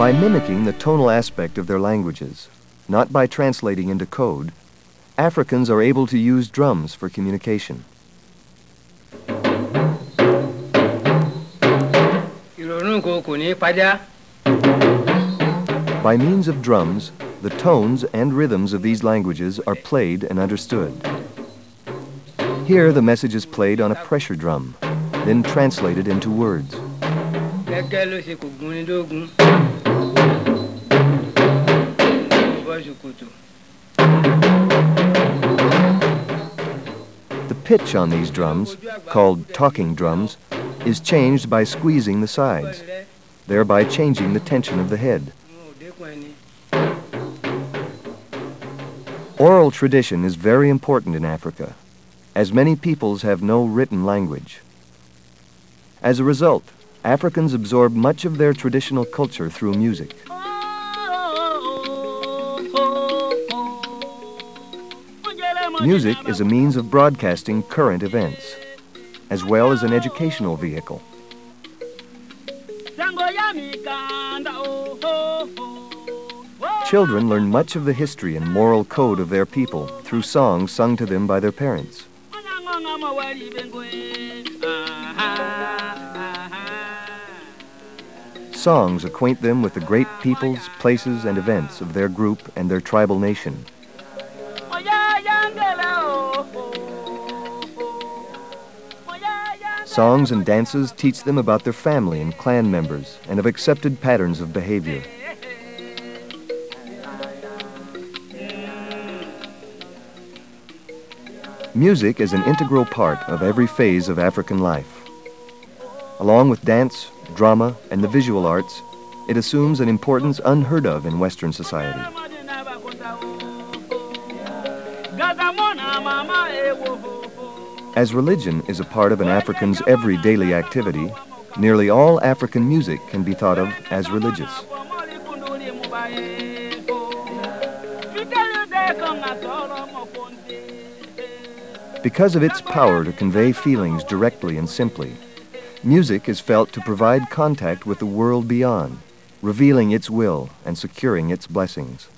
By mimicking the tonal aspect of their languages, not by translating into code, Africans are able to use drums for communication. By means of drums, the tones and rhythms of these languages are played and understood. Here, the message is played on a pressure drum, then translated into words. The pitch on these drums, called talking drums, is changed by squeezing the sides, thereby changing the tension of the head. Oral tradition is very important in Africa, as many peoples have no written language. As a result, Africans absorb much of their traditional culture through music. Music is a means of broadcasting current events, as well as an educational vehicle. Children learn much of the history and moral code of their people through songs sung to them by their parents. Songs acquaint them with the great peoples, places, and events of their group and their tribal nation. Songs and dances teach them about their family and clan members and of accepted patterns of behavior. Music is an integral part of every phase of African life. Along with dance, drama, and the visual arts, it assumes an importance unheard of in Western society. As religion is a part of an African's every daily activity, nearly all African music can be thought of as religious. Because of its power to convey feelings directly and simply, music is felt to provide contact with the world beyond, revealing its will and securing its blessings.